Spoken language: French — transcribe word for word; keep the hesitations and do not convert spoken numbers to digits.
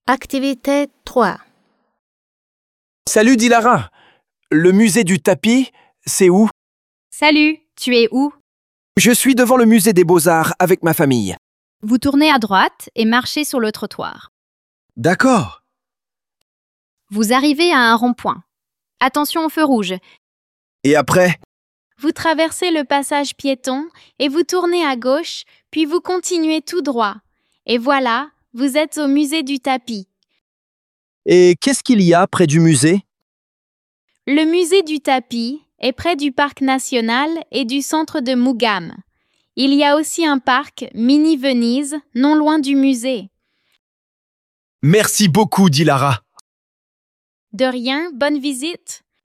Activité trois. Salut Dilara. Le musée du tapis, c'est où? Salut, tu es où? Je suis devant le musée des Beaux-Arts avec ma famille. Vous tournez à droite et marchez sur le trottoir. D'accord. Vous arrivez à un rond-point. Attention au feu rouge. Et après? Vous traversez le passage piéton et vous tournez à gauche, puis vous continuez tout droit. Et voilà, vous êtes au musée du tapis. Et qu'est-ce qu'il y a près du musée? Le musée du tapis est près du parc national et du centre de Mougam. Il y a aussi un parc Mini Venise, non loin du musée. Merci beaucoup Dilara. De rien, bonne visite.